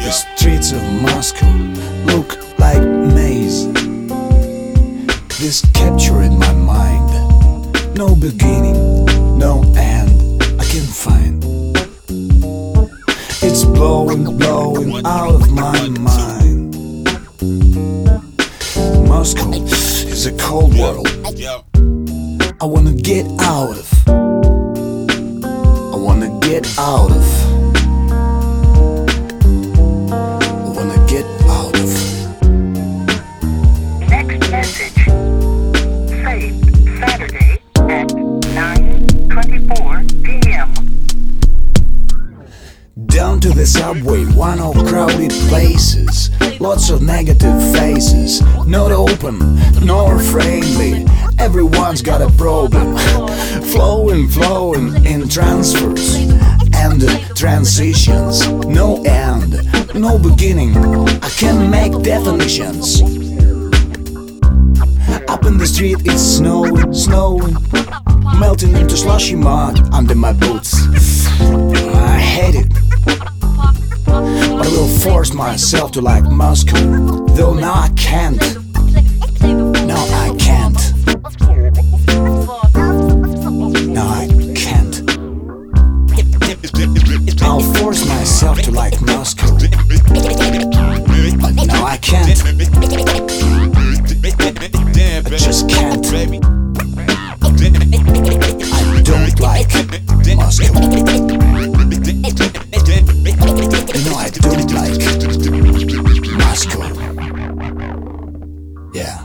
The streets of Moscow look like maze. This captured my mind. No beginning, no end I can find. It's blowing out of my mind. Moscow is a cold world I wanna get out of. I wanna get out of. I wanna get out of. Next message. Saved Saturday at 9:24 p.m. Down to the subway, one of crowded places. Lots of negative faces, not open nor friendly. Everyone's got a problem. Flowing in transfers and transitions. No end, no beginning. I can't make definitions. Up in the street it's snowing, melting into slushy mud under my boots. I hate it, but I will force myself to like Moscow. Though now I can't. Now I can't. Now I can't. I'll force myself to like Moscow, but now I can't. I just can't. I don't like Moscow. No, I don't like Moscow. Yeah.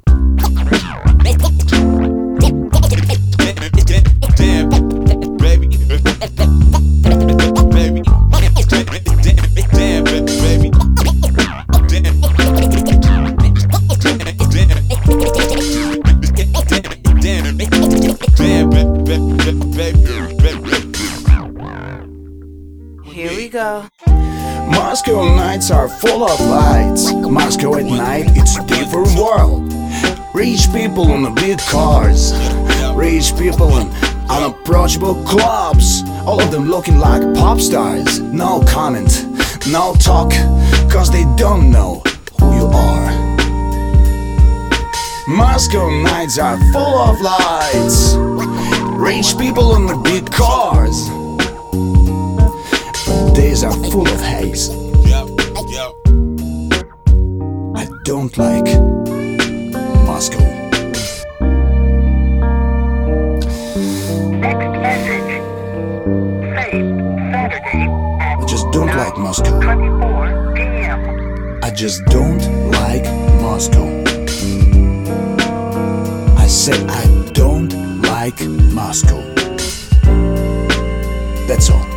Here we go. Moscow nights are full of lights. Moscow at night, it's a different world. Rich people in the big cars. Rich people in unapproachable clubs. All of them looking like pop stars. No comment, no talk, cause they don't know who you are. Moscow nights are full of lights. Rich people in the big cars. Days are full of haze. I don't like Moscow. Next message. Saved Saturday at I just don't like Moscow. 9:24 p.m. I just don't like Moscow. I said I don't like Moscow. That's all.